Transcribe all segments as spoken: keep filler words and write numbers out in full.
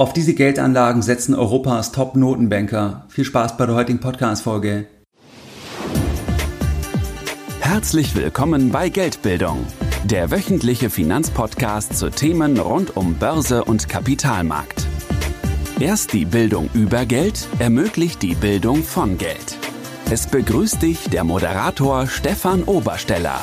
Auf diese Geldanlagen setzen Europas Top-Notenbanker. Viel Spaß bei der heutigen Podcast-Folge. Herzlich willkommen bei Geldbildung, der wöchentliche Finanzpodcast zu Themen rund um Börse und Kapitalmarkt. Erst die Bildung über Geld ermöglicht die Bildung von Geld. Es begrüßt dich der Moderator Stefan Obersteller.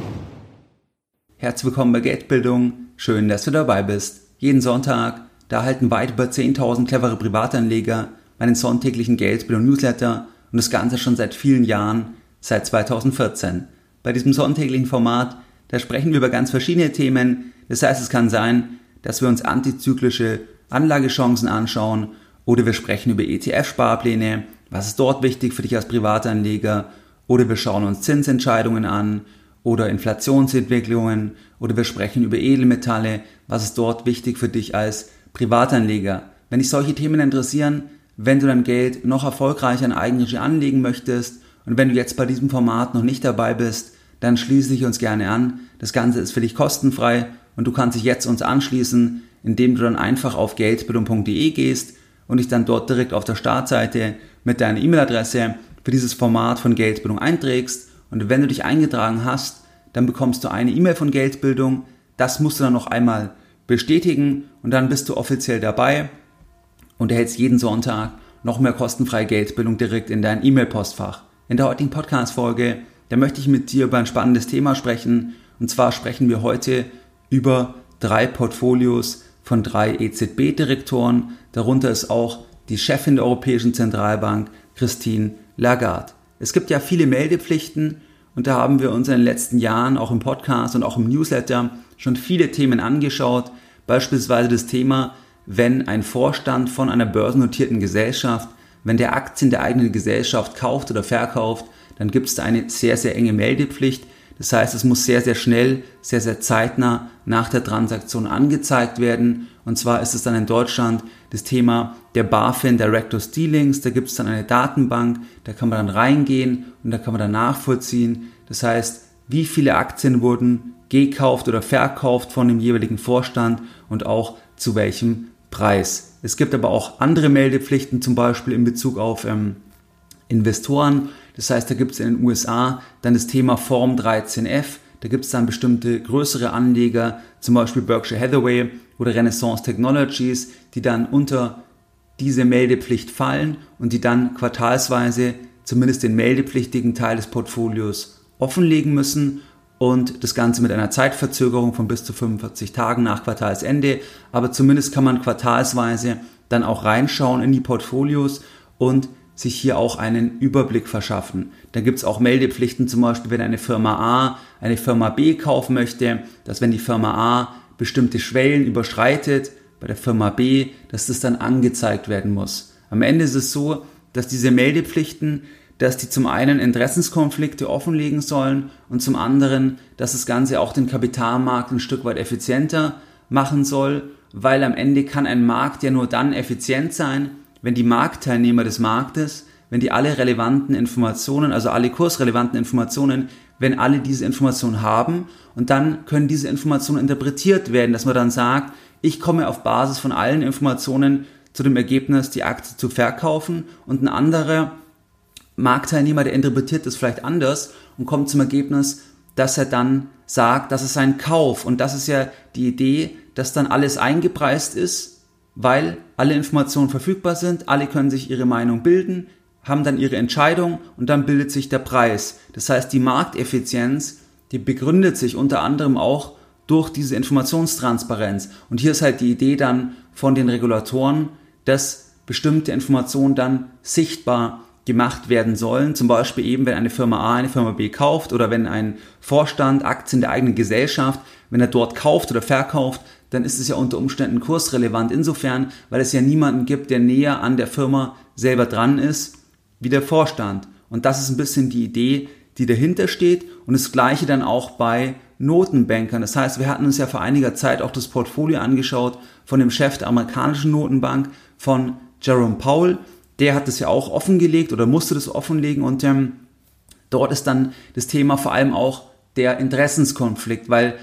Herzlich willkommen bei Geldbildung. Schön, dass du dabei bist. Jeden Sonntag, da erhalten weit über zehntausend clevere Privatanleger meinen sonntäglichen Geldbildung-Newsletter und das Ganze schon seit vielen Jahren, seit zweitausendvierzehn. Bei diesem sonntäglichen Format, da sprechen wir über ganz verschiedene Themen. Das heißt, es kann sein, dass wir uns antizyklische Anlagechancen anschauen oder wir sprechen über E T F-Sparpläne, was ist dort wichtig für dich als Privatanleger, oder wir schauen uns Zinsentscheidungen an oder Inflationsentwicklungen oder wir sprechen über Edelmetalle, was ist dort wichtig für dich als Privatanleger. Wenn dich solche Themen interessieren, wenn du dein Geld noch erfolgreicher in Eigenregie anlegen möchtest und wenn du jetzt bei diesem Format noch nicht dabei bist, dann schließe dich uns gerne an. Das Ganze ist für dich kostenfrei und du kannst dich jetzt uns anschließen, indem du dann einfach auf geldbildung punkt de gehst und dich dann dort direkt auf der Startseite mit deiner E-Mail-Adresse für dieses Format von Geldbildung einträgst. Und wenn du dich eingetragen hast, dann bekommst du eine E-Mail von Geldbildung. Das musst du dann noch einmal bestätigen und dann bist du offiziell dabei und erhältst jeden Sonntag noch mehr kostenfreie Geldbildung direkt in dein E-Mail-Postfach. In der heutigen Podcast-Folge, da möchte ich mit dir über ein spannendes Thema sprechen. Und zwar sprechen wir heute über drei Portfolios von drei E Z B-Direktoren. Darunter ist auch die Chefin der Europäischen Zentralbank, Christine Lagarde. Es gibt ja viele Meldepflichten und da haben wir uns in den letzten Jahren auch im Podcast und auch im Newsletter schon viele Themen angeschaut. Beispielsweise das Thema, wenn ein Vorstand von einer börsennotierten Gesellschaft, wenn der Aktien der eigenen Gesellschaft kauft oder verkauft, dann gibt es da eine sehr, sehr enge Meldepflicht. Das heißt, es muss sehr, sehr schnell, sehr, sehr zeitnah nach der Transaktion angezeigt werden. Und zwar ist es dann in Deutschland das Thema der BaFin Directors Dealings. Da gibt es dann eine Datenbank, da kann man dann reingehen und da kann man dann nachvollziehen. Das heißt, wie viele Aktien wurden gekauft oder verkauft von dem jeweiligen Vorstand und auch zu welchem Preis. Es gibt aber auch andere Meldepflichten, zum Beispiel in Bezug auf ähm, Investoren. Das heißt, da gibt es in den U S A dann das Thema Form dreizehn F. Da gibt es dann bestimmte größere Anleger, zum Beispiel Berkshire Hathaway oder Renaissance Technologies, die dann unter diese Meldepflicht fallen und die dann quartalsweise zumindest den meldepflichtigen Teil des Portfolios offenlegen müssen und das Ganze mit einer Zeitverzögerung von bis zu fünfundvierzig Tagen nach Quartalsende. Aber zumindest kann man quartalsweise dann auch reinschauen in die Portfolios und sich hier auch einen Überblick verschaffen. Da gibt es auch Meldepflichten, zum Beispiel wenn eine Firma A eine Firma B kaufen möchte, dass wenn die Firma A bestimmte Schwellen überschreitet, bei der Firma B, dass das dann angezeigt werden muss. Am Ende ist es so, dass diese Meldepflichten, dass die zum einen Interessenskonflikte offenlegen sollen und zum anderen, dass das Ganze auch den Kapitalmarkt ein Stück weit effizienter machen soll, weil am Ende kann ein Markt ja nur dann effizient sein, wenn die Marktteilnehmer des Marktes, wenn die alle relevanten Informationen, also alle kursrelevanten Informationen, wenn alle diese Informationen haben und dann können diese Informationen interpretiert werden, dass man dann sagt, ich komme auf Basis von allen Informationen zu dem Ergebnis, die Aktie zu verkaufen und ein anderer Marktteilnehmer, der interpretiert das vielleicht anders und kommt zum Ergebnis, dass er dann sagt, das ist ein Kauf und das ist ja die Idee, dass dann alles eingepreist ist, weil alle Informationen verfügbar sind, alle können sich ihre Meinung bilden, haben dann ihre Entscheidung und dann bildet sich der Preis. Das heißt, die Markteffizienz, die begründet sich unter anderem auch durch diese Informationstransparenz. Und hier ist halt die Idee dann von den Regulatoren, dass bestimmte Informationen dann sichtbar gemacht werden sollen. Zum Beispiel eben, wenn eine Firma A eine Firma B kauft oder wenn ein Vorstand Aktien der eigenen Gesellschaft, wenn er dort kauft oder verkauft, dann ist es ja unter Umständen kursrelevant insofern, weil es ja niemanden gibt, der näher an der Firma selber dran ist, wie der Vorstand. Und das ist ein bisschen die Idee, die dahinter steht und das Gleiche dann auch bei Notenbankern. Das heißt, wir hatten uns ja vor einiger Zeit auch das Portfolio angeschaut von dem Chef der amerikanischen Notenbank, von Jerome Powell. Der hat das ja auch offengelegt oder musste das offenlegen und ähm, dort ist dann das Thema vor allem auch der Interessenskonflikt, weil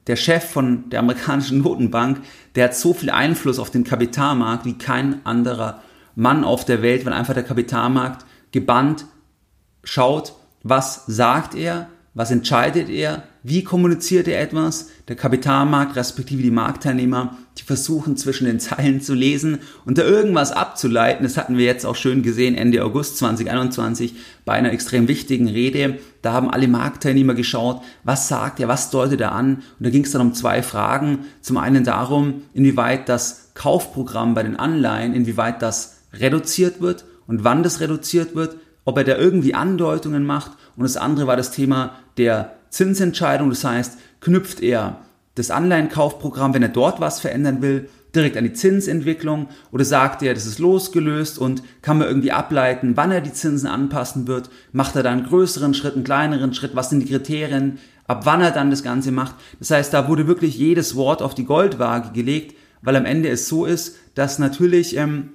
der Chef von der amerikanischen Notenbank, der hat so viel Einfluss auf den Kapitalmarkt wie kein anderer Mann auf der Welt, weil einfach der Kapitalmarkt gebannt schaut, was sagt er, was entscheidet er, wie kommuniziert er etwas. Der Kapitalmarkt respektive die Marktteilnehmer, die versuchen zwischen den Zeilen zu lesen und da irgendwas abzuleiten. Das hatten wir jetzt auch schön gesehen Ende August zwanzig einundzwanzig bei einer extrem wichtigen Rede. Da haben alle Marktteilnehmer geschaut, was sagt er, was deutet er an. Und da ging es dann um zwei Fragen. Zum einen darum, inwieweit das Kaufprogramm bei den Anleihen, inwieweit das reduziert wird und wann das reduziert wird, ob er da irgendwie Andeutungen macht. Und das andere war das Thema der Zinsentscheidung. Das heißt, knüpft er das Anleihenkaufprogramm, wenn er dort was verändern will, direkt an die Zinsentwicklung, oder sagt er, das ist losgelöst und kann man irgendwie ableiten, wann er die Zinsen anpassen wird, macht er da einen größeren Schritt, einen kleineren Schritt, was sind die Kriterien, ab wann er dann das Ganze macht. Das heißt, da wurde wirklich jedes Wort auf die Goldwaage gelegt, weil am Ende es so ist, dass natürlich ähm,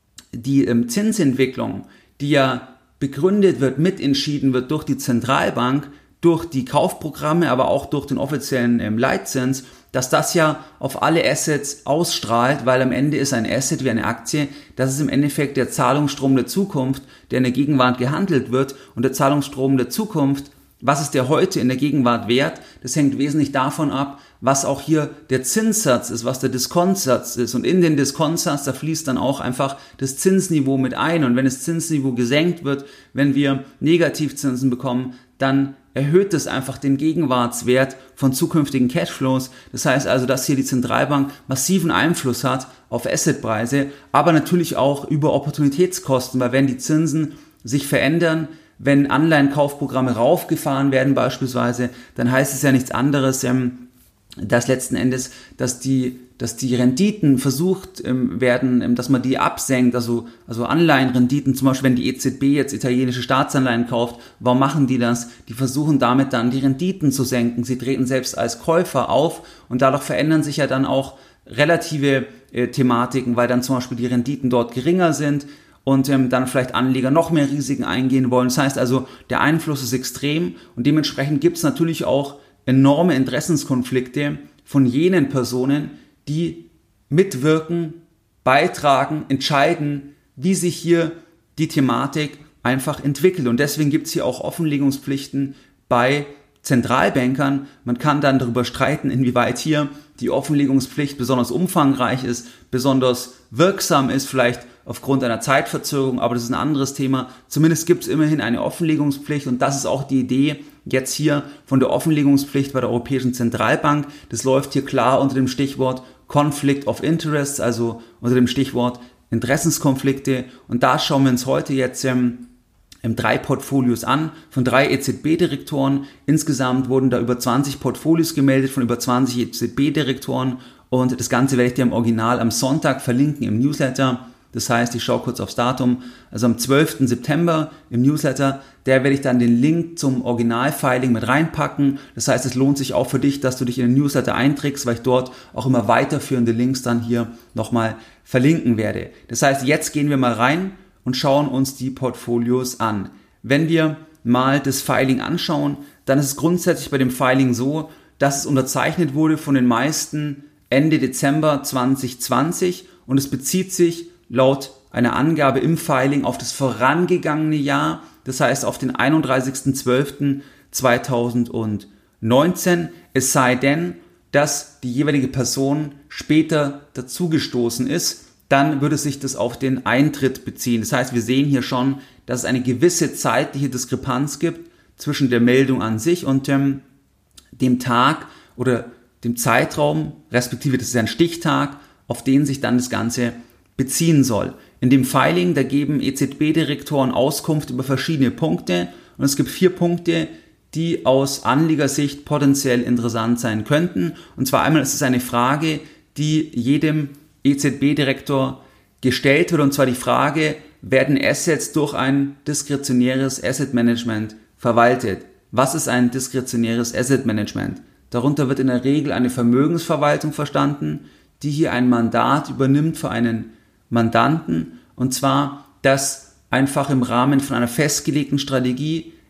die ähm, Zinsentwicklung, die ja begründet wird, mitentschieden wird durch die Zentralbank, durch die Kaufprogramme, aber auch durch den offiziellen ähm, Leitzins, dass das ja auf alle Assets ausstrahlt, weil am Ende ist ein Asset wie eine Aktie, das ist im Endeffekt der Zahlungsstrom der Zukunft, der in der Gegenwart gehandelt wird, und der Zahlungsstrom der Zukunft, was ist der heute in der Gegenwart wert, das hängt wesentlich davon ab, was auch hier der Zinssatz ist, was der Diskontsatz ist, und in den Diskontsatz, da fließt dann auch einfach das Zinsniveau mit ein, und wenn das Zinsniveau gesenkt wird, wenn wir Negativzinsen bekommen, dann erhöht das einfach den Gegenwartswert von zukünftigen Cashflows. Das heißt also, dass hier die Zentralbank massiven Einfluss hat auf Assetpreise, aber natürlich auch über Opportunitätskosten, weil wenn die Zinsen sich verändern, wenn Anleihenkaufprogramme raufgefahren werden beispielsweise, dann heißt es ja nichts anderes, ähm, dass letzten Endes, dass die, dass die Renditen versucht ähm, werden, ähm, dass man die absenkt, also, also Anleihenrenditen, zum Beispiel wenn die E Z B jetzt italienische Staatsanleihen kauft, warum machen die das? Die versuchen damit dann die Renditen zu senken, sie treten selbst als Käufer auf, und dadurch verändern sich ja dann auch relative äh, Thematiken, weil dann zum Beispiel die Renditen dort geringer sind und ähm, dann vielleicht Anleger noch mehr Risiken eingehen wollen. Das heißt also, der Einfluss ist extrem, und dementsprechend gibt es natürlich auch enorme Interessenskonflikte von jenen Personen, die mitwirken, beitragen, entscheiden, wie sich hier die Thematik einfach entwickelt. Und deswegen gibt es hier auch Offenlegungspflichten bei Zentralbankern. Man kann dann darüber streiten, inwieweit hier die Offenlegungspflicht besonders umfangreich ist, besonders wirksam ist, vielleicht aufgrund einer Zeitverzögerung, aber das ist ein anderes Thema. Zumindest gibt es immerhin eine Offenlegungspflicht, und das ist auch die Idee jetzt hier von der Offenlegungspflicht bei der Europäischen Zentralbank. Das läuft hier klar unter dem Stichwort Conflict of Interests, also unter dem Stichwort Interessenskonflikte, und da schauen wir uns heute jetzt ähm, drei Portfolios an von drei E Z B-Direktoren. Insgesamt wurden da über zwanzig Portfolios gemeldet von über zwanzig E Z B-Direktoren, und das Ganze werde ich dir im Original am Sonntag verlinken im Newsletter. Das heißt, ich schaue kurz aufs Datum, also am zwölften September im Newsletter, der werde ich dann den Link zum Originalfiling mit reinpacken. Das heißt, es lohnt sich auch für dich, dass du dich in den Newsletter einträgst, weil ich dort auch immer weiterführende Links dann hier nochmal verlinken werde. Das heißt, jetzt gehen wir mal rein und schauen uns die Portfolios an. Wenn wir mal das Filing anschauen, dann ist es grundsätzlich bei dem Filing so, dass es unterzeichnet wurde von den meisten Ende Dezember zwanzig zwanzig, und es bezieht sich laut einer Angabe im Filing auf das vorangegangene Jahr, das heißt auf den einunddreißigsten zwölften zweitausendneunzehn, es sei denn, dass die jeweilige Person später dazugestoßen ist, dann würde sich das auf den Eintritt beziehen. Das heißt, wir sehen hier schon, dass es eine gewisse zeitliche Diskrepanz gibt zwischen der Meldung an sich und ähm, dem Tag oder dem Zeitraum, respektive das ist ein Stichtag, auf den sich dann das Ganze beziehen soll. In dem Filing, da geben E Z B-Direktoren Auskunft über verschiedene Punkte, und es gibt vier Punkte, die aus Anlegersicht potenziell interessant sein könnten. Und zwar einmal ist es eine Frage, die jedem E Z B-Direktor gestellt wird, und zwar die Frage, werden Assets durch ein diskretionäres Asset Management verwaltet? Was ist ein diskretionäres Asset Management? Darunter wird in der Regel eine Vermögensverwaltung verstanden, die hier ein Mandat übernimmt für einen Mandanten, und zwar, dass einfach im Rahmen von einer festgelegten Strategie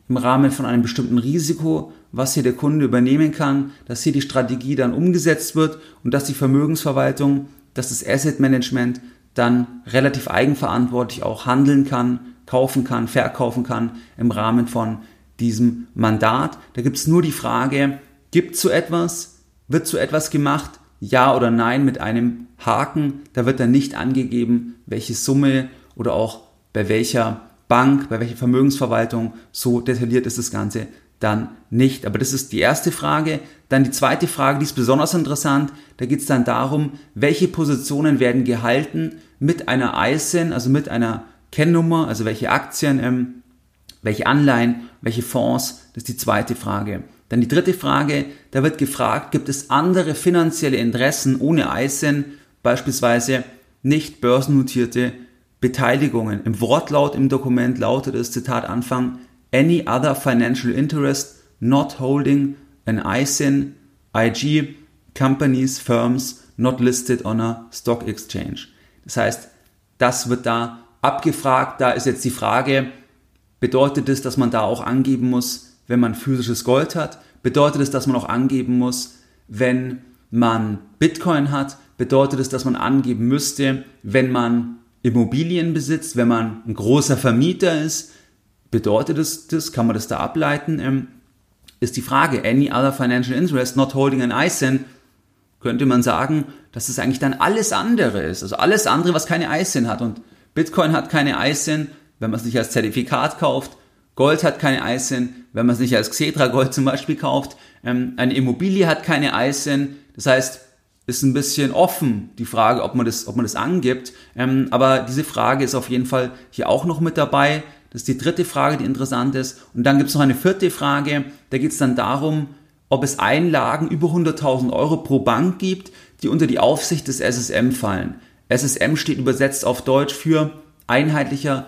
im Rahmen von einem bestimmten Risiko, was hier der Kunde übernehmen kann, dass hier die Strategie dann umgesetzt wird und dass die Vermögensverwaltung, dass das Asset Management dann relativ eigenverantwortlich auch handeln kann, kaufen kann, verkaufen kann im Rahmen von diesem Mandat. Da gibt es nur die Frage, gibt es so etwas, wird so etwas gemacht, ja oder nein mit einem Haken. Da wird dann nicht angegeben, welche Summe oder auch bei welcher Bank, bei welcher Vermögensverwaltung, so detailliert ist das Ganze dann nicht. Aber das ist die erste Frage. Dann die zweite Frage, die ist besonders interessant. Da geht es dann darum, welche Positionen werden gehalten mit einer I S I N, also mit einer Kennnummer, also welche Aktien, ähm, welche Anleihen, welche Fonds. Das ist die zweite Frage. Dann die dritte Frage, da wird gefragt, gibt es andere finanzielle Interessen ohne I S I N, beispielsweise nicht börsennotierte Beteiligungen. Im Wortlaut im Dokument lautet es, Zitat Anfang, any other financial interest not holding an I S I N, I G, companies, firms not listed on a stock exchange. Das heißt, das wird da abgefragt. Da ist jetzt die Frage, bedeutet es, dass man da auch angeben muss, wenn man physisches Gold hat? Bedeutet es, dass man auch angeben muss, wenn man Bitcoin hat? Bedeutet es, dass man angeben müsste, wenn man Immobilien besitzt, wenn man ein großer Vermieter ist? Bedeutet es das? Kann man das da ableiten? Ähm, ist die Frage, any other financial interest not holding an I S I N, könnte man sagen, dass es eigentlich dann alles andere ist. Also alles andere, was keine I S I N hat. Und Bitcoin hat keine I S I N, wenn man es nicht als Zertifikat kauft. Gold hat keine I S I N, wenn man es nicht als Xetra Gold zum Beispiel kauft. Ähm, eine Immobilie hat keine I S I N. Das heißt, ist ein bisschen offen, die Frage, ob man das, ob man das angibt. Ähm, aber diese Frage ist auf jeden Fall hier auch noch mit dabei. Das ist die dritte Frage, die interessant ist. Und dann gibt es noch eine vierte Frage. Da geht es dann darum, ob es Einlagen über hunderttausend Euro pro Bank gibt, die unter die Aufsicht des S S M fallen. S S M steht übersetzt auf Deutsch für Einheitlicher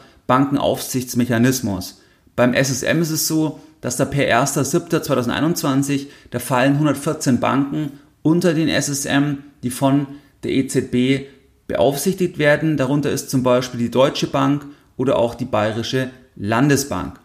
Bankenaufsichtsmechanismus. Beim S S M ist es so, dass da per erster siebter zweitausendeinundzwanzig, da fallen hundertvierzehn Banken unter den S S M, die von der E Z B beaufsichtigt werden. Darunter ist zum Beispiel die Deutsche Bank oder auch die Bayerische Landesbank.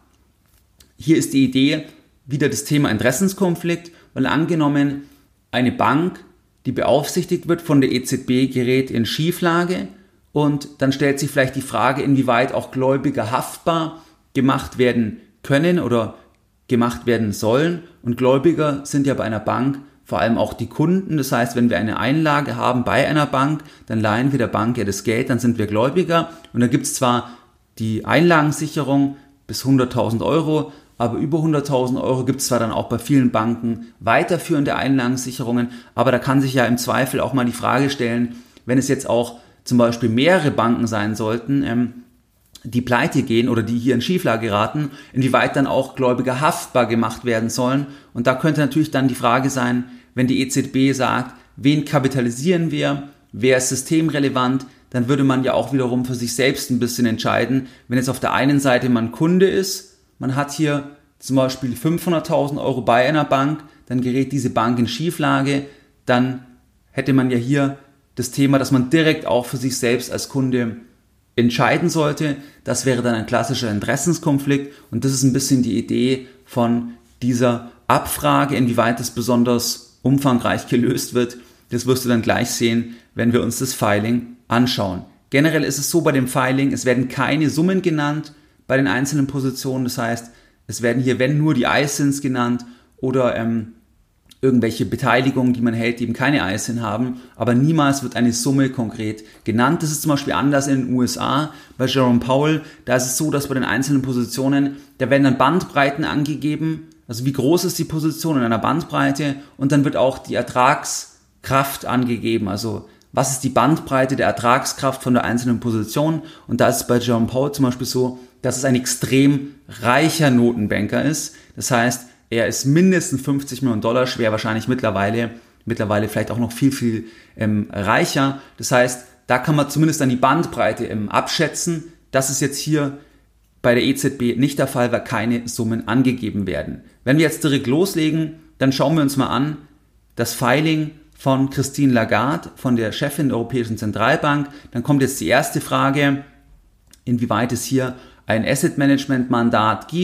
Hier ist die Idee wieder das Thema Interessenskonflikt, weil angenommen eine Bank, die beaufsichtigt wird von der E Z B, gerät in Schieflage und dann stellt sich vielleicht die Frage, inwieweit auch Gläubiger haftbar gemacht werden können oder gemacht werden sollen. Und Gläubiger sind ja bei einer Bank vor allem auch die Kunden. Das heißt, wenn wir eine Einlage haben bei einer Bank, dann leihen wir der Bank ja das Geld, dann sind wir Gläubiger. Und da gibt es zwar die Einlagensicherung bis hunderttausend Euro, aber über hunderttausend Euro gibt es zwar dann auch bei vielen Banken weiterführende Einlagensicherungen, aber da kann sich ja im Zweifel auch mal die Frage stellen, wenn es jetzt auch zum Beispiel mehrere Banken sein sollten, ähm, die pleite gehen oder die hier in Schieflage geraten, inwieweit dann auch Gläubiger haftbar gemacht werden sollen. Und da könnte natürlich dann die Frage sein, wenn die E Z B sagt, wen kapitalisieren wir, wer ist systemrelevant, dann würde man ja auch wiederum für sich selbst ein bisschen entscheiden, wenn jetzt auf der einen Seite man Kunde ist, man hat hier zum Beispiel fünfhunderttausend Euro bei einer Bank, dann gerät diese Bank in Schieflage, dann hätte man ja hier das Thema, dass man direkt auch für sich selbst als Kunde entscheiden sollte. Das wäre dann ein klassischer Interessenskonflikt und das ist ein bisschen die Idee von dieser Abfrage, inwieweit das besonders umfangreich gelöst wird. Das wirst du dann gleich sehen, wenn wir uns das Filing anschauen. Generell ist es so bei dem Filing, es werden keine Summen genannt bei den einzelnen Positionen. Das heißt, es werden hier, wenn nur die I S I Ns genannt oder ähm, irgendwelche Beteiligungen, die man hält, die eben keine I S I N haben, aber niemals wird eine Summe konkret genannt. Das ist zum Beispiel anders in den U S A bei Jerome Powell. Da ist es so, dass bei den einzelnen Positionen, da werden dann Bandbreiten angegeben, also wie groß ist die Position in einer Bandbreite und dann wird auch die Ertragskraft angegeben, also was ist die Bandbreite der Ertragskraft von der einzelnen Position und da ist es bei Jerome Powell zum Beispiel so, dass es ein extrem reicher Notenbanker ist. Das heißt, er ist mindestens fünfzig Millionen Dollar schwer, wahrscheinlich mittlerweile, mittlerweile vielleicht auch noch viel, viel ähm, reicher. Das heißt, da kann man zumindest dann die Bandbreite ähm, abschätzen. Das ist jetzt hier bei der E Z B nicht der Fall, weil keine Summen angegeben werden. Wenn wir jetzt direkt loslegen, dann schauen wir uns mal an, das Filing von Christine Lagarde, von der Chefin der Europäischen Zentralbank. Dann kommt jetzt die erste Frage, inwieweit es hier ein Asset Management Mandat gibt.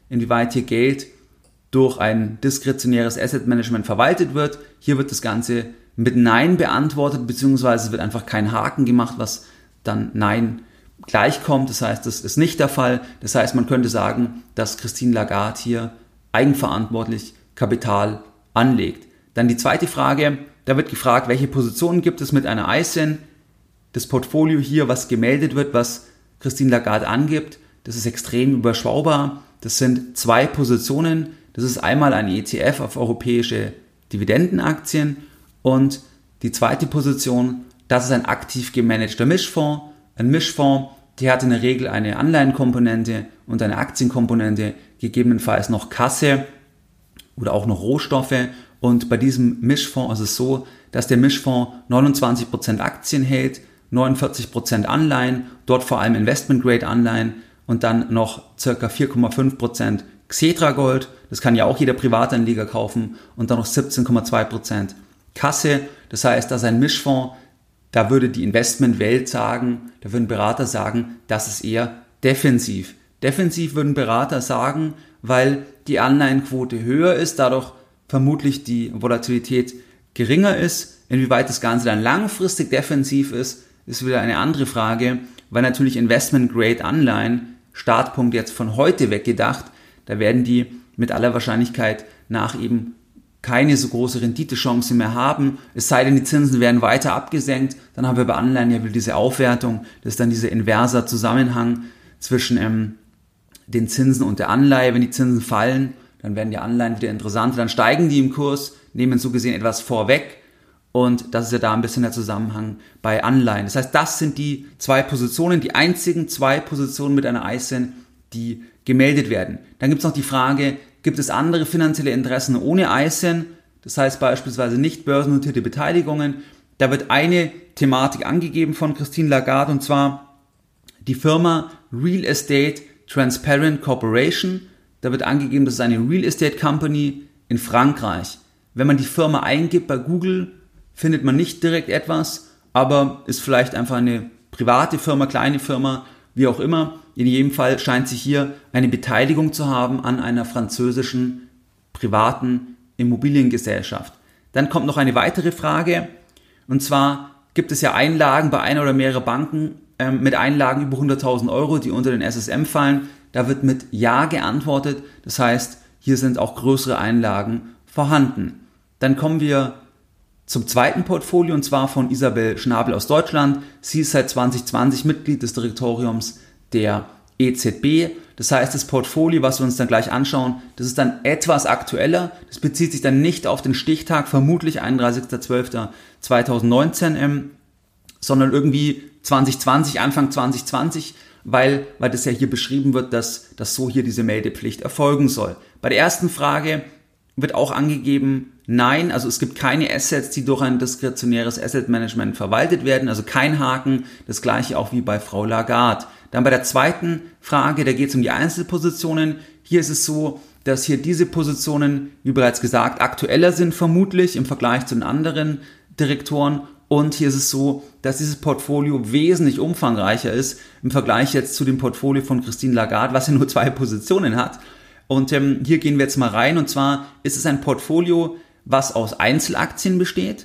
inwieweit hier Geld durch ein diskretionäres Asset Management verwaltet wird. Hier wird das Ganze mit Nein beantwortet, beziehungsweise wird einfach kein Haken gemacht, was dann Nein gleichkommt. Das heißt, das ist nicht der Fall. Das heißt, man könnte sagen, dass Christine Lagarde hier eigenverantwortlich Kapital anlegt. Dann die zweite Frage, da wird gefragt, welche Positionen gibt es mit einer I S I N? Das Portfolio hier, was gemeldet wird, was Christine Lagarde angibt, das ist extrem überschaubar. Das sind zwei Positionen. Das ist einmal ein E T F auf europäische Dividendenaktien und die zweite Position, das ist ein aktiv gemanagter Mischfonds. Ein Mischfonds, der hat in der Regel eine Anleihenkomponente und eine Aktienkomponente, gegebenenfalls noch Kasse oder auch noch Rohstoffe. Und bei diesem Mischfonds ist es so, dass der Mischfonds neunundzwanzig Prozent Aktien hält, neunundvierzig Prozent Anleihen, dort vor allem Investment-Grade-Anleihen und dann noch ca. vier Komma fünf Prozent Xetra Gold, das kann ja auch jeder Privatanleger kaufen, und dann noch siebzehn Komma zwei Prozent Kasse. Das heißt, das ist ein Mischfonds, da würde die Investmentwelt sagen, da würden Berater sagen, das ist eher defensiv. Defensiv würden Berater sagen, weil die Anleihenquote höher ist, dadurch vermutlich die Volatilität geringer ist. Inwieweit das Ganze dann langfristig defensiv ist, ist wieder eine andere Frage, weil natürlich Investment-Grade-Anleihen, Startpunkt jetzt von heute weg gedacht, da werden die mit aller Wahrscheinlichkeit nach eben keine so große Renditechance mehr haben, es sei denn, die Zinsen werden weiter abgesenkt, dann haben wir bei Anleihen ja wieder diese Aufwertung, das ist dann dieser inverser Zusammenhang zwischen ähm, den Zinsen und der Anleihe. Wenn die Zinsen fallen, dann werden die Anleihen wieder interessanter, dann steigen die im Kurs, nehmen so gesehen etwas vorweg, und das ist ja da ein bisschen der Zusammenhang bei Anleihen. Das heißt, das sind die zwei Positionen, die einzigen zwei Positionen mit einer I S I N, die gemeldet werden. Dann gibt es noch die Frage, gibt es andere finanzielle Interessen ohne I S I N? Das heißt beispielsweise nicht börsennotierte Beteiligungen. Da wird eine Thematik angegeben von Christine Lagarde, und zwar die Firma Real Estate Transparent Corporation. Da wird angegeben, das ist eine Real Estate Company in Frankreich. Wenn man die Firma eingibt bei Google, findet man nicht direkt etwas, aber ist vielleicht einfach eine private Firma, kleine Firma, wie auch immer. In jedem Fall scheint sich hier eine Beteiligung zu haben an einer französischen privaten Immobiliengesellschaft. Dann kommt noch eine weitere Frage, und zwar gibt es ja Einlagen bei einer oder mehreren Banken ähm, mit Einlagen über hunderttausend Euro, die unter den S S M fallen. Da wird mit Ja geantwortet, das heißt, hier sind auch größere Einlagen vorhanden. Dann kommen wir zum zweiten Portfolio, und zwar von Isabel Schnabel aus Deutschland. Sie ist seit zwanzig zwanzig Mitglied des Direktoriums der E Z B. Das heißt, das Portfolio, was wir uns dann gleich anschauen, das ist dann etwas aktueller. Das bezieht sich dann nicht auf den Stichtag, vermutlich einunddreißigster zwölfter zweitausendneunzehn, ähm, sondern irgendwie zwanzig zwanzig, Anfang zwanzig zwanzig, weil, weil das ja hier beschrieben wird, dass, dass so hier diese Meldepflicht erfolgen soll. Bei der ersten Frage wird auch angegeben, nein, also es gibt keine Assets, die durch ein diskretionäres Asset Management verwaltet werden, also kein Haken, das gleiche auch wie bei Frau Lagarde. Dann bei der zweiten Frage, da geht es um die Einzelpositionen. Hier ist es so, dass hier diese Positionen, wie bereits gesagt, aktueller sind vermutlich im Vergleich zu den anderen Direktoren, und hier ist es so, dass dieses Portfolio wesentlich umfangreicher ist im Vergleich jetzt zu dem Portfolio von Christine Lagarde, was ja nur zwei Positionen hat. Und ähm, hier gehen wir jetzt mal rein, und zwar ist es ein Portfolio, was aus Einzelaktien besteht,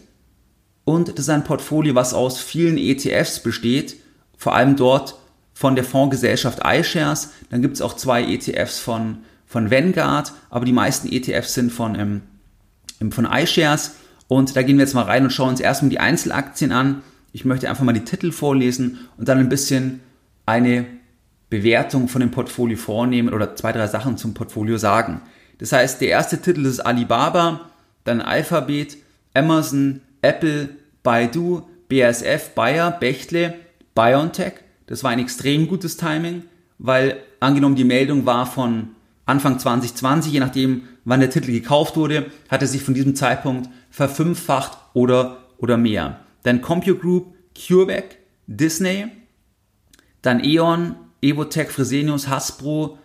und das ist ein Portfolio, was aus vielen E T Fs besteht, vor allem dort von der Fondsgesellschaft iShares. Dann gibt es auch zwei E T Fs von, von Vanguard, aber die meisten E T Fs sind von, ähm, von iShares, und da gehen wir jetzt mal rein und schauen uns erstmal die Einzelaktien an. Ich möchte einfach mal die Titel vorlesen und dann ein bisschen eine Bewertung von dem Portfolio vornehmen oder zwei, drei Sachen zum Portfolio sagen. Das heißt, der erste Titel ist Alibaba, dann Alphabet, Amazon, Apple, Baidu, B A S F, Bayer, Bechtle, BioNTech. Das war ein extrem gutes Timing, weil angenommen die Meldung war von Anfang zwanzig zwanzig, je nachdem wann der Titel gekauft wurde, hat er sich von diesem Zeitpunkt verfünffacht oder, oder mehr. Dann CompuGroup, CureVac, Disney, dann E.ON, Evotec, Fresenius, Hasbro,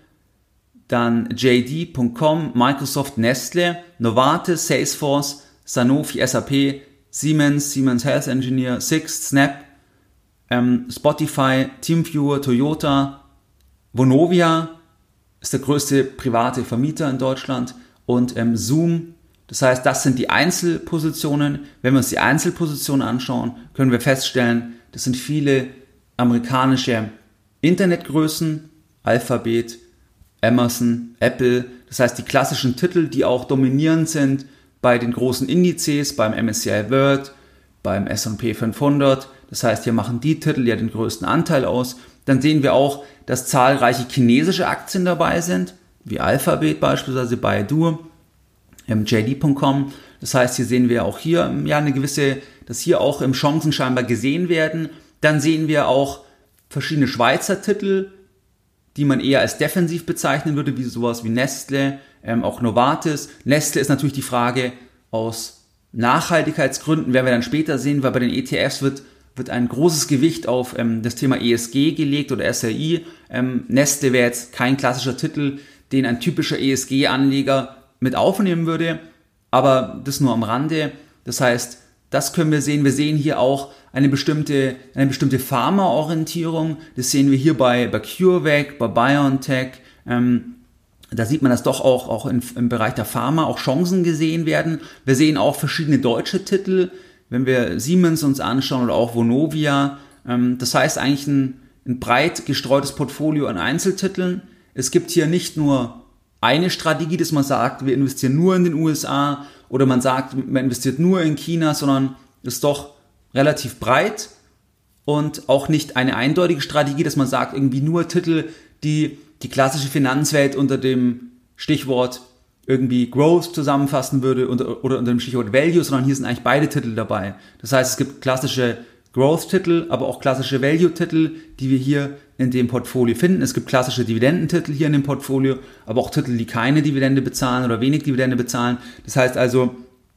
dann J D Punkt com, Microsoft, Nestle, Novartis, Salesforce, Sanofi, S A P, Siemens, Siemens Health Engineer, Sixt, Snap, ähm, Spotify, TeamViewer, Toyota, Vonovia, ist der größte private Vermieter in Deutschland und ähm, Zoom, das heißt, das sind die Einzelpositionen. Wenn wir uns die Einzelpositionen anschauen, können wir feststellen, das sind viele amerikanische Internetgrößen, Alphabet, Amazon, Apple, das heißt die klassischen Titel, die auch dominierend sind bei den großen Indizes, beim M S C I World, beim S und P fünfhundert, das heißt, hier machen die Titel ja den größten Anteil aus. Dann sehen wir auch, dass zahlreiche chinesische Aktien dabei sind, wie Alphabet beispielsweise, Baidu, J D Punkt com. Das heißt, hier sehen wir auch hier ja eine gewisse, dass hier auch im Chancen scheinbar gesehen werden. Dann sehen wir auch verschiedene Schweizer Titel, die man eher als defensiv bezeichnen würde, wie sowas wie Nestle, ähm, auch Novartis. Nestle ist natürlich die Frage aus Nachhaltigkeitsgründen, werden wir dann später sehen, weil bei den E T Fs wird, wird ein großes Gewicht auf ähm, das Thema E S G gelegt oder S R I. Ähm, Nestle wäre jetzt kein klassischer Titel, den ein typischer E S G-Anleger mit aufnehmen würde, aber das nur am Rande. Das heißt, das können wir sehen. Wir sehen hier auch eine bestimmte, eine bestimmte Pharma-Orientierung. Das sehen wir hier bei, bei CureVac, bei BioNTech. Ähm, da sieht man, dass doch auch, auch in, im Bereich der Pharma auch Chancen gesehen werden. Wir sehen auch verschiedene deutsche Titel, wenn wir Siemens uns anschauen oder auch Vonovia. Ähm, das heißt eigentlich ein, ein breit gestreutes Portfolio an Einzeltiteln. Es gibt hier nicht nur eine Strategie, dass man sagt, wir investieren nur in den U S A oder man sagt, man investiert nur in China, sondern es ist doch relativ breit und auch nicht eine eindeutige Strategie, dass man sagt, irgendwie nur Titel, die die klassische Finanzwelt unter dem Stichwort irgendwie Growth zusammenfassen würde oder, oder unter dem Stichwort Value, sondern hier sind eigentlich beide Titel dabei. Das heißt, es gibt klassische Growth-Titel, aber auch klassische Value-Titel, die wir hier in dem Portfolio finden. Es gibt klassische Dividendentitel hier in dem Portfolio, aber auch Titel, die keine Dividende bezahlen oder wenig Dividende bezahlen. Das heißt also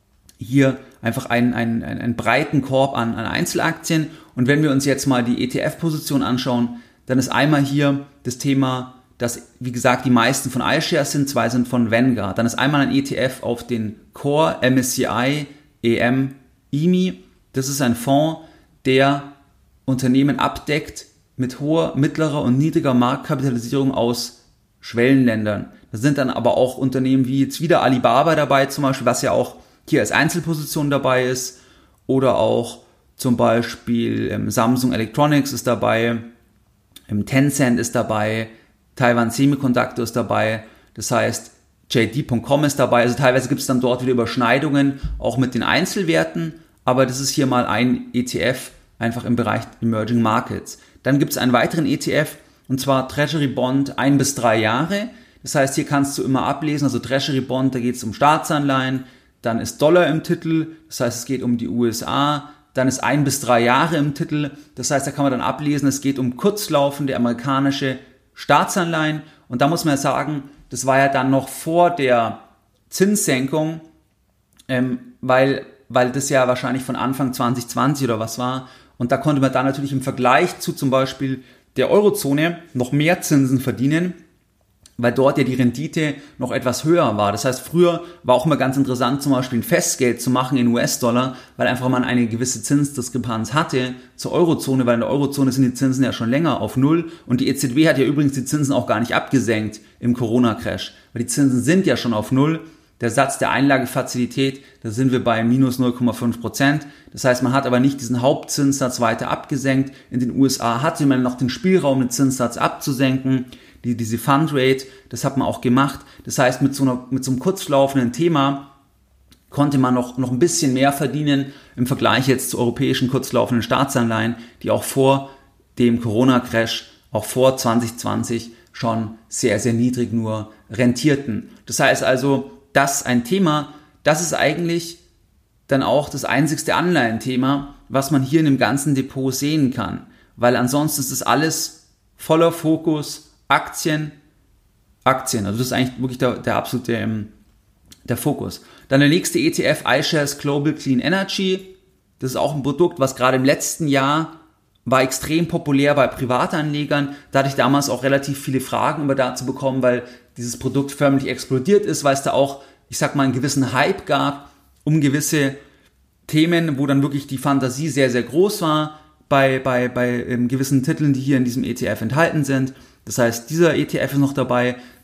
hier einfach einen, einen, einen breiten Korb an, an Einzelaktien. Und wenn wir uns jetzt mal die E T F-Position anschauen, dann ist einmal hier das Thema, dass, wie gesagt, die meisten von iShares sind, zwei sind von Vanguard. Dann ist einmal ein E T F auf den Core M S C I E M E M I. Das ist ein Fonds, der Unternehmen abdeckt mit hoher, mittlerer und niedriger Marktkapitalisierung aus Schwellenländern. Da sind dann aber auch Unternehmen wie jetzt wieder Alibaba dabei zum Beispiel, was ja auch hier als Einzelposition dabei ist, oder auch zum Beispiel ähm, Samsung Electronics ist dabei, ähm, Tencent ist dabei, Taiwan Semiconductor ist dabei, das heißt J D Punkt com ist dabei, also teilweise gibt es dann dort wieder Überschneidungen, auch mit den Einzelwerten, aber das ist hier mal ein E T F, einfach im Bereich Emerging Markets. Dann gibt es einen weiteren E T F, und zwar Treasury Bond ein bis drei Jahre. Das heißt, hier kannst du immer ablesen, also Treasury Bond, da geht es um Staatsanleihen, dann ist Dollar im Titel, das heißt, es geht um die U S A, dann ist ein bis drei Jahre im Titel, das heißt, da kann man dann ablesen, es geht um kurzlaufende amerikanische Staatsanleihen, und da muss man ja sagen, das war ja dann noch vor der Zinssenkung, ähm, weil, weil das ja wahrscheinlich von Anfang zwanzig zwanzig oder was war, und da konnte man dann natürlich im Vergleich zu zum Beispiel der Eurozone noch mehr Zinsen verdienen, weil dort ja die Rendite noch etwas höher war. Das heißt, früher war auch immer ganz interessant, zum Beispiel ein Festgeld zu machen in U S-Dollar, weil einfach man eine gewisse Zinsdiskrepanz hatte zur Eurozone, weil in der Eurozone sind die Zinsen ja schon länger auf Null, und die E Z B hat ja übrigens die Zinsen auch gar nicht abgesenkt im Corona-Crash, weil die Zinsen sind ja schon auf Null. Der Satz der Einlagefazilität, da sind wir bei minus null Komma fünf Prozent. Das heißt, man hat aber nicht diesen Hauptzinssatz weiter abgesenkt. In den U S A hatte man noch den Spielraum, den Zinssatz abzusenken. Die, diese Fundrate, das hat man auch gemacht. Das heißt, mit so, einer, mit so einem kurzlaufenden Thema konnte man noch, noch ein bisschen mehr verdienen im Vergleich jetzt zu europäischen kurzlaufenden Staatsanleihen, die auch vor dem Corona-Crash, auch vor zwanzig zwanzig schon sehr, sehr niedrig nur rentierten. Das heißt also, das ein Thema, das ist eigentlich dann auch das einzigste Anleihenthema, was man hier in dem ganzen Depot sehen kann. Weil ansonsten ist das alles voller Fokus Aktien, Aktien. Also das ist eigentlich wirklich der, der absolute ähm, der Fokus. Dann der nächste E T F, iShares Global Clean Energy. Das ist auch ein Produkt, was gerade im letzten Jahr war extrem populär bei Privatanlegern. Da hatte ich damals auch relativ viele Fragen über dazu bekommen, weil dieses Produkt förmlich explodiert ist, weil es da auch, ich sag mal, einen gewissen Hype gab um gewisse Themen, wo dann wirklich die Fantasie sehr, sehr groß war bei, bei, bei ähm, gewissen Titeln, die hier in diesem E T F enthalten sind. Das heißt, dieser E T F ist noch dabei.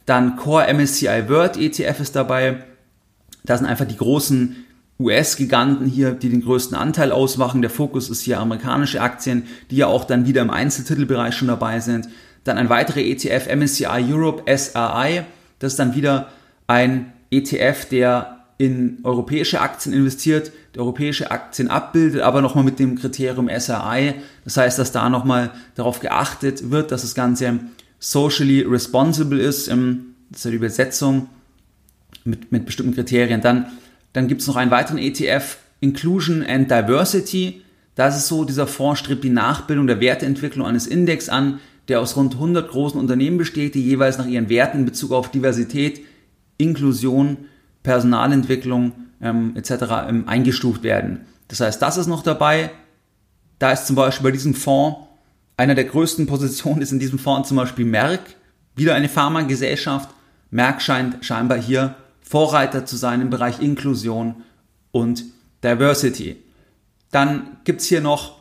Dann Core M S C I World E T F ist dabei. Da sind einfach die großen U S-Giganten hier, die den größten Anteil ausmachen. Der Fokus ist hier amerikanische Aktien, die ja auch dann wieder im Einzeltitelbereich schon dabei sind. Dann ein weiterer E T F, M S C I Europe S R I. Das ist dann wieder ein E T F, der in europäische Aktien investiert, die europäische Aktien abbildet, aber nochmal mit dem Kriterium S R I. Das heißt, dass da nochmal darauf geachtet wird, dass das Ganze socially responsible ist. Das ist ja die Übersetzung mit, mit bestimmten Kriterien. Dann, dann gibt es noch einen weiteren E T F, Inclusion and Diversity. Das ist so, dieser Fonds strebt die Nachbildung der Werteentwicklung eines Index an, der aus rund hundert großen Unternehmen besteht, die jeweils nach ihren Werten in Bezug auf Diversität, Inklusion, Personalentwicklung ähm, et cetera ähm, eingestuft werden. Das heißt, das ist noch dabei. Da ist zum Beispiel bei diesem Fonds, einer der größten Positionen ist in diesem Fonds zum Beispiel Merck, wieder eine Pharmagesellschaft. Merck scheint scheinbar hier Vorreiter zu sein im Bereich Inklusion und Diversity. Dann gibt es hier noch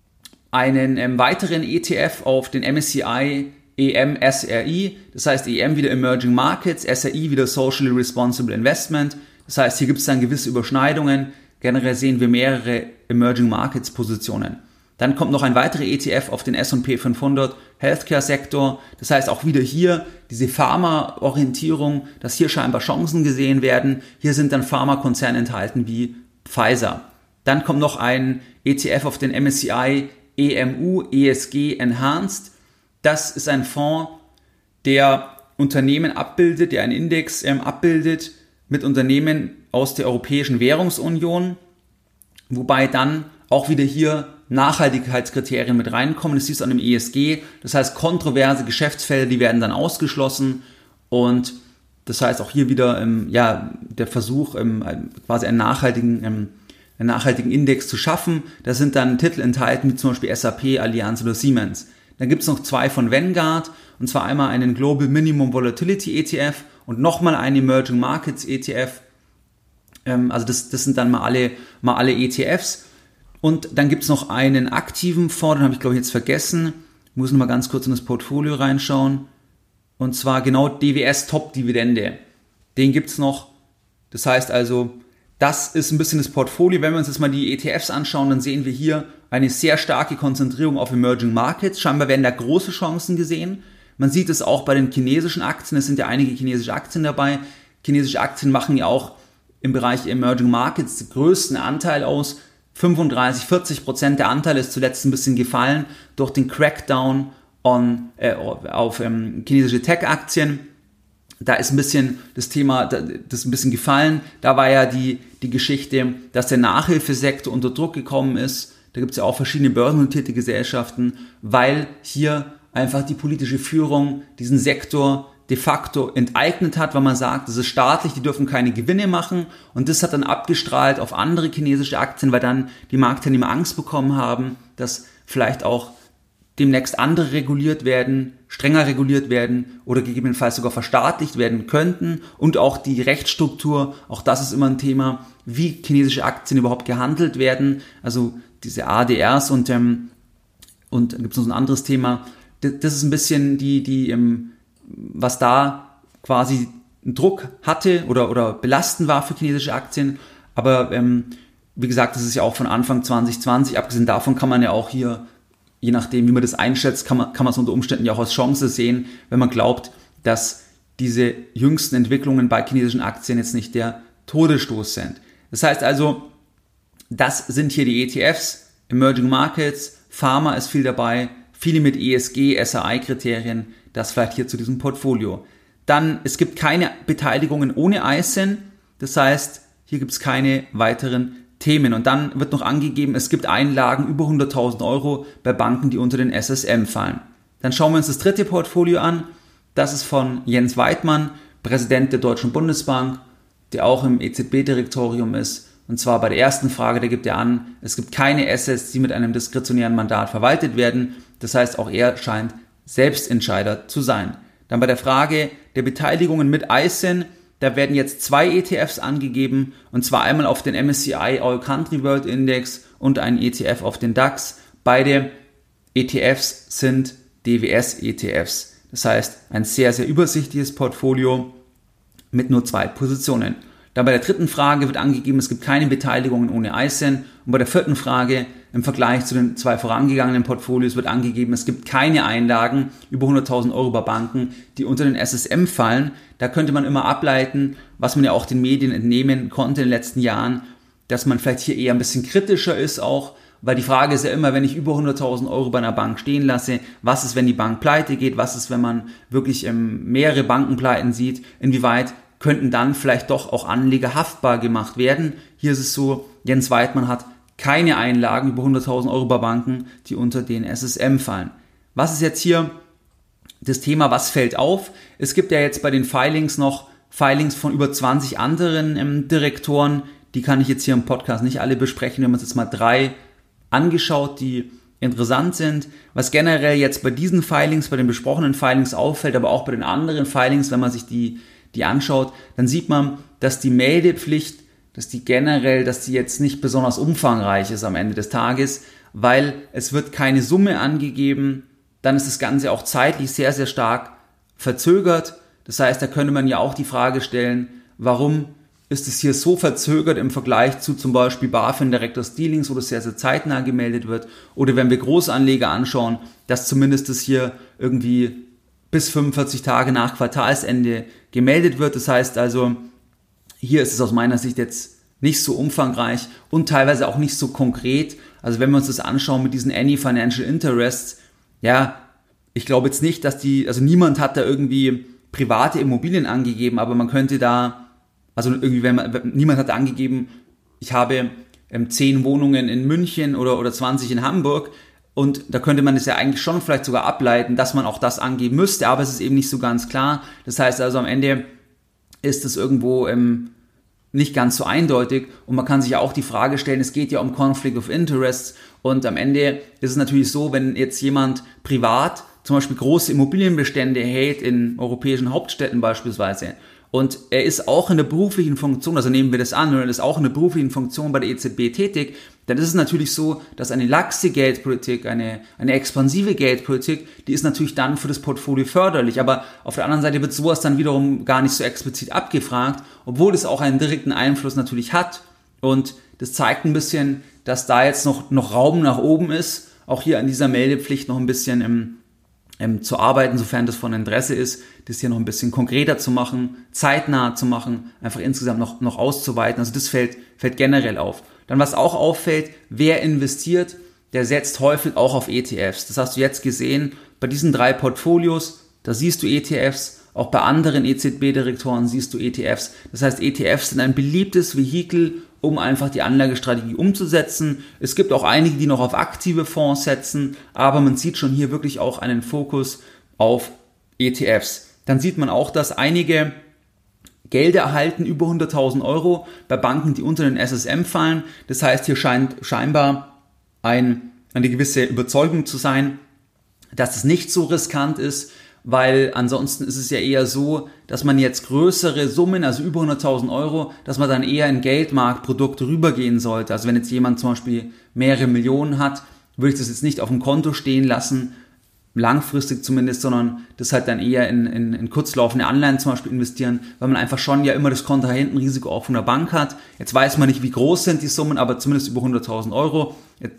einen ähm, weiteren E T F auf den M S C I E M S R I, das heißt E M wieder Emerging Markets, S R I wieder Socially Responsible Investment. Das heißt, hier gibt es dann gewisse Überschneidungen. Generell sehen wir mehrere Emerging Markets Positionen. Dann kommt noch ein weiterer E T F auf den S und P fünfhundert Healthcare Sektor. Das heißt auch wieder hier diese Pharma-Orientierung, dass hier scheinbar Chancen gesehen werden. Hier sind dann Pharmakonzerne enthalten wie Pfizer. Dann kommt noch ein E T F auf den M S C I E M U E S G Enhanced. Das ist ein Fonds, der Unternehmen abbildet, der einen Index ähm, abbildet mit Unternehmen aus der Europäischen Währungsunion, wobei dann auch wieder hier Nachhaltigkeitskriterien mit reinkommen. Das siehst du an dem E S G. Das heißt, kontroverse Geschäftsfelder, die werden dann ausgeschlossen und das heißt auch hier wieder ähm, ja, der Versuch, ähm, quasi einen nachhaltigen, ähm, einen nachhaltigen Index zu schaffen. Da sind dann Titel enthalten, wie zum Beispiel S A P, Allianz oder Siemens. Dann gibt es noch zwei von Vanguard, und zwar einmal einen Global Minimum Volatility E T F und nochmal einen Emerging Markets E T F. Ähm, also das, das sind dann mal alle, mal alle E T Fs. Und dann gibt es noch einen aktiven Fonds, den habe ich glaube ich jetzt vergessen. Ich muss noch mal ganz kurz in das Portfolio reinschauen. Und zwar genau D W S Top Dividende. Den gibt es noch. Das heißt also, das ist ein bisschen das Portfolio. Wenn wir uns jetzt mal die E T Fs anschauen, dann sehen wir hier eine sehr starke Konzentrierung auf Emerging Markets. Scheinbar werden da große Chancen gesehen. Man sieht es auch bei den chinesischen Aktien. Es sind ja einige chinesische Aktien dabei. Chinesische Aktien machen ja auch im Bereich Emerging Markets den größten Anteil aus. fünfunddreißig, vierzig Prozent der Anteile ist zuletzt ein bisschen gefallen durch den Crackdown on, äh, auf ähm, chinesische Tech-Aktien. Da ist ein bisschen das Thema, das ist ein bisschen gefallen. Da war ja die, die Geschichte, dass der Nachhilfesektor unter Druck gekommen ist. Da gibt es ja auch verschiedene börsennotierte Gesellschaften, weil hier einfach die politische Führung diesen Sektor de facto enteignet hat, weil man sagt, das ist staatlich, die dürfen keine Gewinne machen, und das hat dann abgestrahlt auf andere chinesische Aktien, weil dann die Marktteilnehmer Angst bekommen haben, dass vielleicht auch demnächst andere reguliert werden, strenger reguliert werden oder gegebenenfalls sogar verstaatlicht werden könnten, und auch die Rechtsstruktur, auch das ist immer ein Thema, wie chinesische Aktien überhaupt gehandelt werden, also diese A D Rs und ähm, und dann gibt es noch ein anderes Thema, das ist ein bisschen die, die ähm, was da quasi einen Druck hatte oder, oder belastend war für chinesische Aktien. Aber ähm, wie gesagt, das ist ja auch von Anfang zwanzig zwanzig. Abgesehen davon kann man ja auch hier, je nachdem, wie man das einschätzt, kann man, kann man es unter Umständen ja auch als Chance sehen, wenn man glaubt, dass diese jüngsten Entwicklungen bei chinesischen Aktien jetzt nicht der Todesstoß sind. Das heißt also, das sind hier die E T Fs, Emerging Markets, Pharma ist viel dabei, viele mit E S G, S R I-Kriterien, das vielleicht hier zu diesem Portfolio. Dann, es gibt keine Beteiligungen ohne I S I N, das heißt, hier gibt es keine weiteren Themen. Und dann wird noch angegeben, es gibt Einlagen über hunderttausend Euro bei Banken, die unter den S S M fallen. Dann schauen wir uns das dritte Portfolio an. Das ist von Jens Weidmann, Präsident der Deutschen Bundesbank, der auch im E Z B-Direktorium ist. Und zwar bei der ersten Frage, da gibt er an, es gibt keine Assets, die mit einem diskretionären Mandat verwaltet werden. Das heißt, auch er scheint Selbstentscheider zu sein. Dann bei der Frage der Beteiligungen mit I S I N, da werden jetzt zwei E T Fs angegeben, und zwar einmal auf den M S C I All Country World Index und ein E T F auf den DAX. Beide E T Fs sind D W S-E T Fs. Das heißt, ein sehr, sehr übersichtliches Portfolio mit nur zwei Positionen. Dann bei der dritten Frage wird angegeben, es gibt keine Beteiligungen ohne I S I N. Und bei der vierten Frage im Vergleich zu den zwei vorangegangenen Portfolios wird angegeben, es gibt keine Einlagen über hunderttausend Euro bei Banken, die unter den S S M fallen. Da könnte man immer ableiten, was man ja auch den Medien entnehmen konnte in den letzten Jahren, dass man vielleicht hier eher ein bisschen kritischer ist auch, weil die Frage ist ja immer, wenn ich über hunderttausend Euro bei einer Bank stehen lasse, was ist, wenn die Bank pleite geht, was ist, wenn man wirklich ähm, mehrere Bankenpleiten sieht, inwieweit könnten dann vielleicht doch auch Anleger haftbar gemacht werden. Hier ist es so, Jens Weidmann hat keine Einlagen über hunderttausend Euro bei Banken, die unter den S S M fallen. Was ist jetzt hier das Thema, was fällt auf? Es gibt ja jetzt bei den Filings noch Filings von über zwanzig anderen ähm, Direktoren, die kann ich jetzt hier im Podcast nicht alle besprechen, wir haben uns jetzt mal drei angeschaut, die interessant sind. Was generell jetzt bei diesen Filings, bei den besprochenen Filings auffällt, aber auch bei den anderen Filings, wenn man sich die, die anschaut, dann sieht man, dass die Meldepflicht, dass die generell, dass die jetzt nicht besonders umfangreich ist am Ende des Tages, weil es wird keine Summe angegeben, dann ist das Ganze auch zeitlich sehr, sehr stark verzögert. Das heißt, da könnte man ja auch die Frage stellen, warum ist es hier so verzögert im Vergleich zu zum Beispiel BaFin Directors Dealings, wo das sehr, sehr zeitnah gemeldet wird. Oder wenn wir Großanleger anschauen, dass zumindest das hier irgendwie bis fünfundvierzig Tage nach Quartalsende gemeldet wird. Das heißt also, hier ist es aus meiner Sicht jetzt nicht so umfangreich und teilweise auch nicht so konkret. Also wenn wir uns das anschauen mit diesen Any Financial Interests, ja, ich glaube jetzt nicht, dass die, also niemand hat da irgendwie private Immobilien angegeben, aber man könnte da Also irgendwie, wenn man, niemand hat angegeben, ich habe ähm, zehn Wohnungen in München oder, oder zwanzig in Hamburg, und da könnte man das ja eigentlich schon vielleicht sogar ableiten, dass man auch das angeben müsste, aber es ist eben nicht so ganz klar. Das heißt also, am Ende ist es irgendwo ähm, nicht ganz so eindeutig, und man kann sich ja auch die Frage stellen, es geht ja um Conflict of Interests, und am Ende ist es natürlich so, wenn jetzt jemand privat zum Beispiel große Immobilienbestände hält in europäischen Hauptstädten beispielsweise, und er ist auch in der beruflichen Funktion, also nehmen wir das an, und er ist auch in der beruflichen Funktion bei der E Z B tätig, dann ist es natürlich so, dass eine laxe Geldpolitik, eine, eine expansive Geldpolitik, die ist natürlich dann für das Portfolio förderlich. Aber auf der anderen Seite wird sowas dann wiederum gar nicht so explizit abgefragt, obwohl es auch einen direkten Einfluss natürlich hat. Und das zeigt ein bisschen, dass da jetzt noch, noch Raum nach oben ist, auch hier an dieser Meldepflicht noch ein bisschen im Ähm, zu arbeiten, sofern das von Interesse ist, das hier noch ein bisschen konkreter zu machen, zeitnah zu machen, einfach insgesamt noch, noch auszuweiten. Also das fällt, fällt generell auf. Dann, was auch auffällt, wer investiert, der setzt häufig auch auf E T Fs. Das hast du jetzt gesehen bei diesen drei Portfolios, da siehst du E T Fs, auch bei anderen E Z B-Direktoren siehst du E T Fs. Das heißt, E T Fs sind ein beliebtes Vehikel, um einfach die Anlagestrategie umzusetzen. Es gibt auch einige, die noch auf aktive Fonds setzen, aber man sieht schon hier wirklich auch einen Fokus auf E T Fs. Dann sieht man auch, dass einige Gelder erhalten über hunderttausend Euro bei Banken, die unter den S S M fallen. Das heißt, hier scheint scheinbar ein, eine gewisse Überzeugung zu sein, dass es nicht so riskant ist, weil ansonsten ist es ja eher so, dass man jetzt größere Summen, also über hunderttausend Euro, dass man dann eher in Geldmarktprodukte rübergehen sollte. Also wenn jetzt jemand zum Beispiel mehrere Millionen hat, würde ich das jetzt nicht auf dem Konto stehen lassen, langfristig zumindest, sondern das halt dann eher in, in, in kurzlaufende Anleihen zum Beispiel investieren, weil man einfach schon ja immer das Kontrahentenrisiko auch von der Bank hat. Jetzt weiß man nicht, wie groß sind die Summen, aber zumindest über hunderttausend Euro.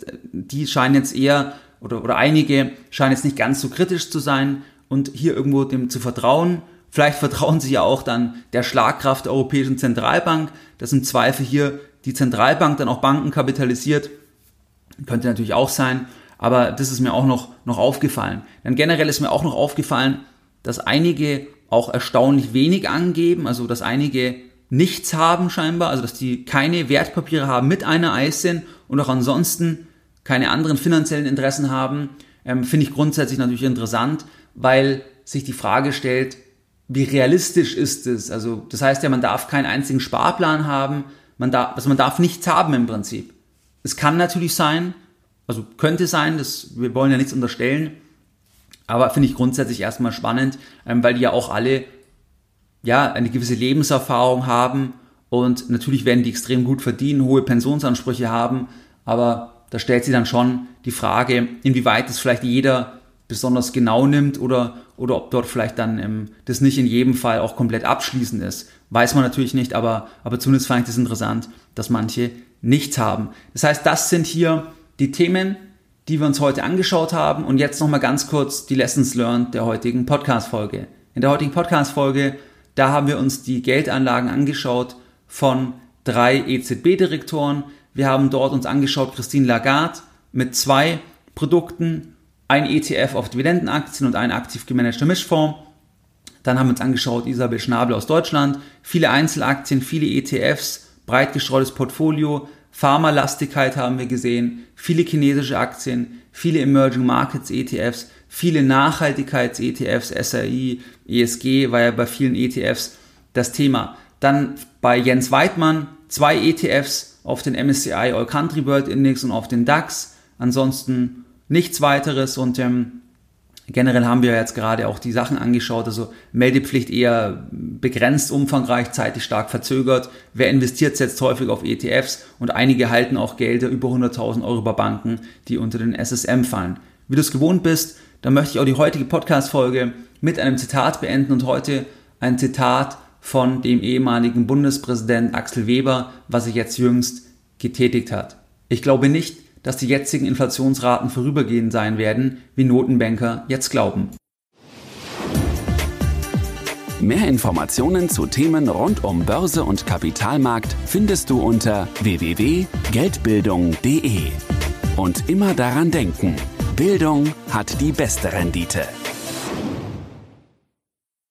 Die scheinen jetzt eher, oder, oder einige scheinen jetzt nicht ganz so kritisch zu sein, und hier irgendwo dem zu vertrauen. Vielleicht vertrauen sie ja auch dann der Schlagkraft der Europäischen Zentralbank, dass im Zweifel hier die Zentralbank dann auch Banken kapitalisiert. Könnte natürlich auch sein, aber das ist mir auch noch, noch aufgefallen. Dann generell ist mir auch noch aufgefallen, dass einige auch erstaunlich wenig angeben, also dass einige nichts haben scheinbar, also dass die keine Wertpapiere haben mit einer I S I N und auch ansonsten keine anderen finanziellen Interessen haben. Ähm, finde ich grundsätzlich natürlich interessant, weil sich die Frage stellt, wie realistisch ist es? Also das heißt ja, man darf keinen einzigen Sparplan haben, man darf, also man darf nichts haben im Prinzip. Es kann natürlich sein, also könnte sein, das, wir wollen ja nichts unterstellen, aber finde ich grundsätzlich erstmal spannend, ähm, weil die ja auch alle ja eine gewisse Lebenserfahrung haben, und natürlich werden die extrem gut verdienen, hohe Pensionsansprüche haben, aber da stellt sich dann schon die Frage, inwieweit es vielleicht jeder besonders genau nimmt oder, oder ob dort vielleicht dann ähm, das nicht in jedem Fall auch komplett abschließend ist. Weiß man natürlich nicht, aber, aber zumindest fand ich das interessant, dass manche nichts haben. Das heißt, das sind hier die Themen, die wir uns heute angeschaut haben. Und jetzt nochmal ganz kurz die Lessons learned der heutigen Podcast-Folge. In der heutigen Podcast-Folge, da haben wir uns die Geldanlagen angeschaut von drei E Z B-Direktoren. Wir haben dort uns angeschaut Christine Lagarde mit zwei Produkten, ein E T F auf Dividendenaktien und ein aktiv gemanagter Mischfonds. Dann haben wir uns angeschaut Isabel Schnabel aus Deutschland, viele Einzelaktien, viele E T Fs, breit gestreutes Portfolio, Pharmalastigkeit haben wir gesehen, viele chinesische Aktien, viele Emerging Markets E T Fs, viele Nachhaltigkeits-E T Fs, S R I, E S G war ja bei vielen E T Fs das Thema. Dann bei Jens Weidmann zwei E T Fs auf den M S C I All Country World Index und auf den DAX, ansonsten nichts weiteres und ähm, generell haben wir jetzt gerade auch die Sachen angeschaut, also Meldepflicht eher begrenzt umfangreich, zeitlich stark verzögert. Wer investiert jetzt häufig auf E T Fs und einige halten auch Gelder über hunderttausend Euro bei Banken, die unter den S S M fallen. Wie du es gewohnt bist, dann möchte ich auch die heutige Podcast-Folge mit einem Zitat beenden und heute ein Zitat von dem ehemaligen Bundespräsidenten Axel Weber, was sich jetzt jüngst getätigt hat. Ich glaube nicht, dass die jetzigen Inflationsraten vorübergehend sein werden, wie Notenbanker jetzt glauben. Mehr Informationen zu Themen rund um Börse und Kapitalmarkt findest du unter w w w punkt geldbildung punkt de. Und immer daran denken, Bildung hat die beste Rendite.